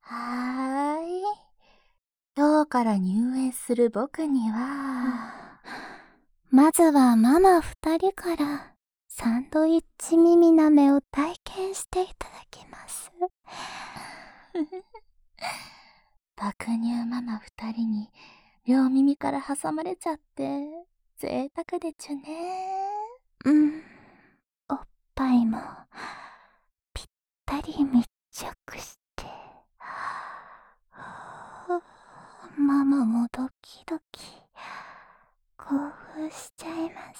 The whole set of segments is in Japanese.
はーい。今日から入園する僕には、 まずはママ2人からサンドイッチ耳舐めを体験していただきます。 爆乳ママ2人に両耳から挟まれちゃって贅沢でちゅね。 おっぱいもぴったり密着して、ママもドキドキ興奮しちゃいます。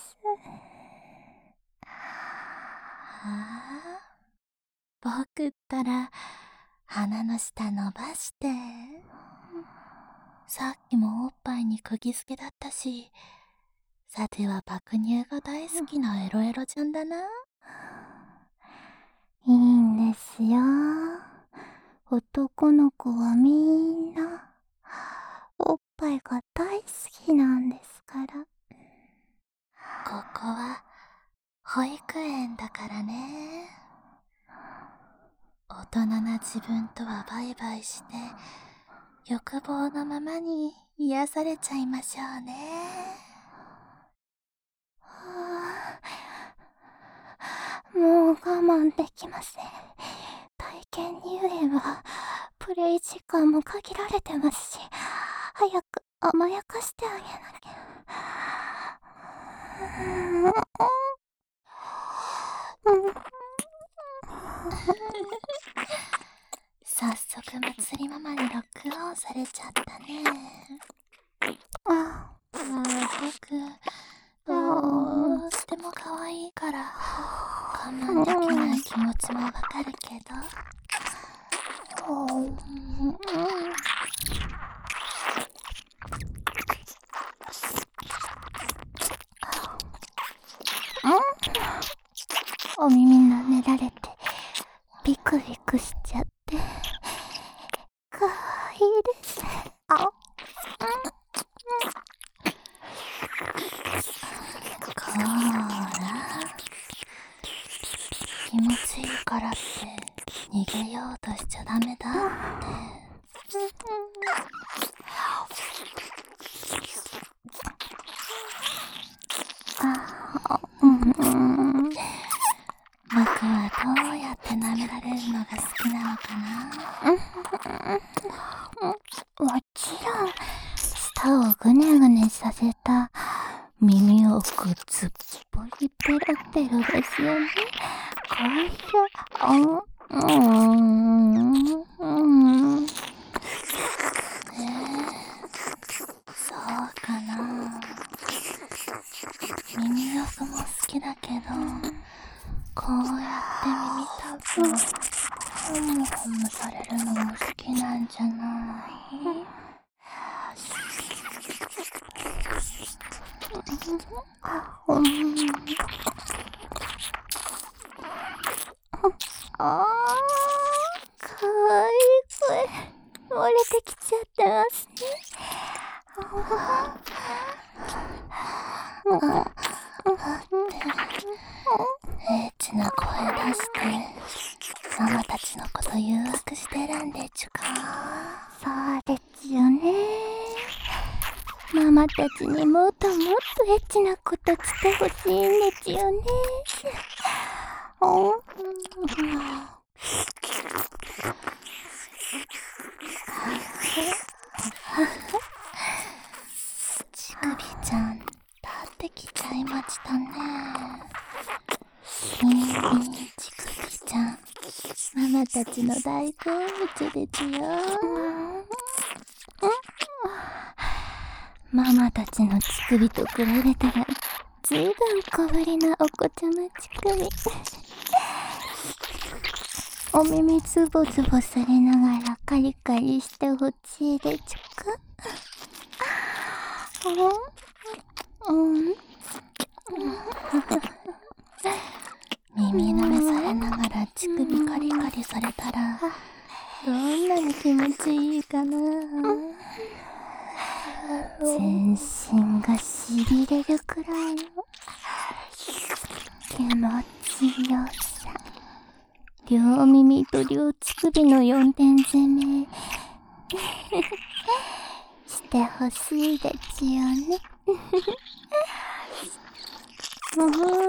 僕ったら鼻の下伸ばして、さっきもおっぱいに釘付けだったし、さては爆乳が大好きなエロエロちゃんだな。 いいんですよ。男の子はみんなおっぱいが大好きなんですから。 ここは保育園だからね。大人な自分とはバイバイして、欲望のままに癒されちゃいましょうね。 もう我慢できません。体験入園はプレイ時間も限られてますし、早く甘やかしてあげなきゃ。 早速まつりママにロックオンされちゃったね。僕どうしても可愛いから我慢できない気持ちもわかるけど、 お耳舐められてビクビクしちゃってかわいいです。 こーら気持ちいいからって逃げようとしちゃダメだって。僕はどうやって舐められるのが好きなのかな。 もちろん舌をぐねぐねさせた耳をくつっぽりペロペロですよね。これそうかな。耳よくも好きだけど、こうやって耳たぶホムホムされるのも好きなんじゃない？ かわいい声漏れてきちゃってますね。 エッチな声出してママたちのこと誘惑してるんでちゅか。 そうですよね。ママたちにもっともっとエッチなことしてほしいんですよね。 乳首ちゃん立ってきちゃいましたね。いい乳首ちゃん、ママたちの大好物ですよ。 ママたちの乳首と比べたらずいぶん小ぶりなお子ちゃま乳首。お耳つぼつぼされながらカリカリしてほしいでちゅか。 耳舐めされながら乳首カリカリされたらどんなに気持ちいいかな。 全身がしびれるくらいの気持ちよさ。両耳と両乳首の4点攻め、 してほしいですよね。 ほ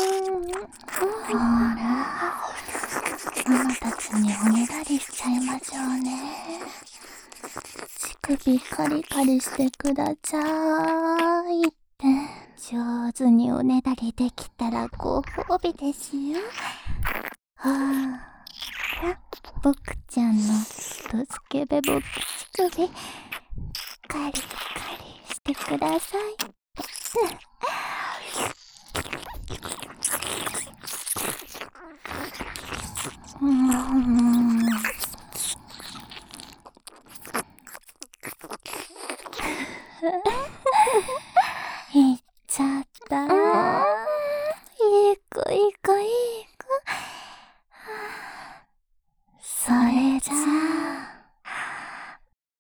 ら、ママたちにおねだりしちゃいましょうね。乳首カリカリしてくださいって。 上手におねだりできたらご褒美ですよ。僕ちゃんのドスケベボク乳首カリカリしてください。 いっちゃった。 いい子いい子いい子。 それじゃあ、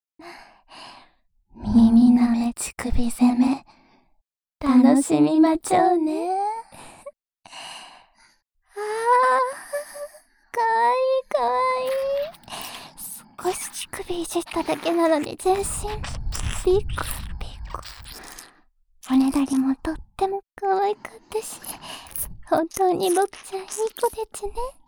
耳なめ乳首攻め楽しみまちょうね。 かわいいかわいい。少し乳首いじっただけなのに全身ピクピク。おねだりもとっても可愛かったし、本当に僕ちゃんいい子ですね。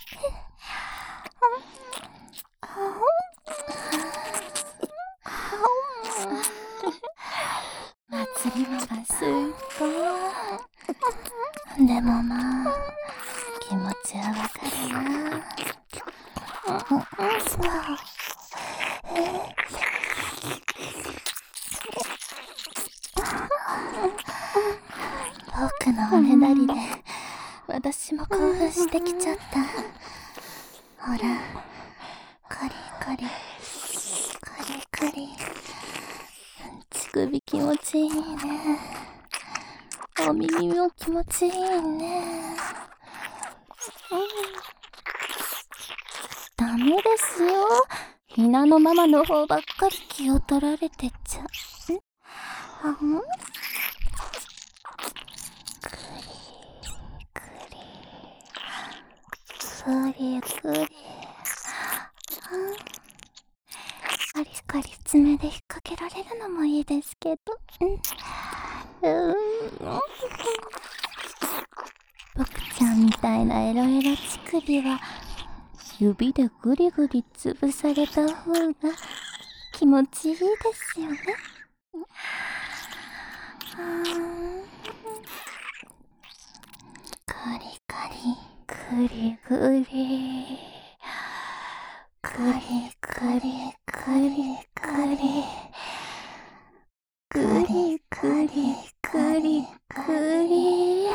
祭りのがすっごい。でもまあ、気持ちはわかるな。僕のおねだりで私も興奮してきちゃった。ほら、カリカリカリカリ、乳首気持ちいいね。お耳も気持ちいいね。 ダメですよ。ひなのママの方ばっかり気を取られてちゃう。クリクリ。カリカリ爪で引っ掛けられるのもいいですけど。僕ちゃんみたいなエロエロ乳首は指でグリグリ潰された方が気持ちいいですよね。 カリカリグリグリグリグリグリグリグリグリグリグリ。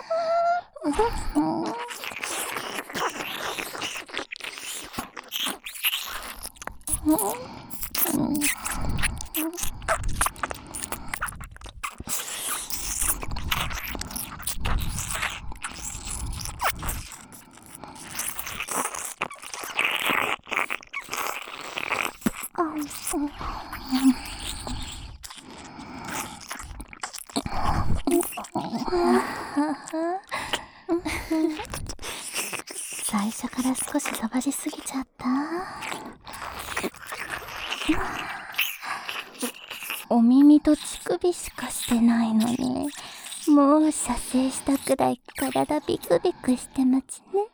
最初から少し飛ばしすぎちゃった。 お耳と乳首しかしてないのに、もう射精したくらい体ビクビクしてますね。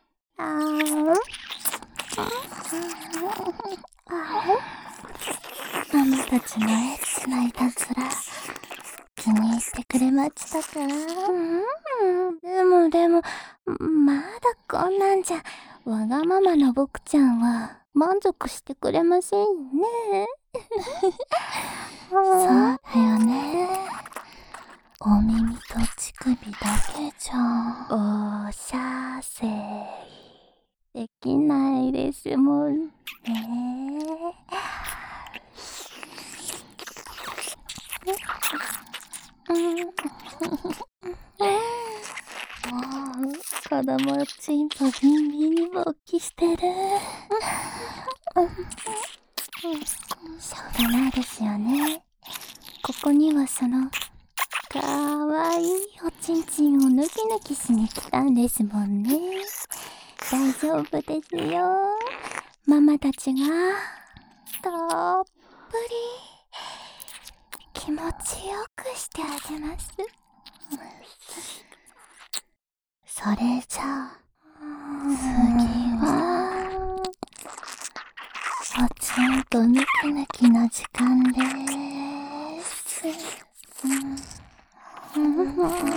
ママたちのエッチないたずら気に入ってくれましたか？ でも、まだこんなんじゃ、わがままな僕ちゃんは満足してくれませんよね。 そうだよね。お耳と乳首だけじゃお射精できないですもんね。 もう子供チンポビンビンに勃起してる。 しょうがないですよね。ここにはそのかわいいおちんちんをヌキヌキしに来たんですもんね。大丈夫ですよ。ママたちがたっぷ気持ちよくしてあげます。 それじゃあ次はポチンとぬきぬきの時間でーす。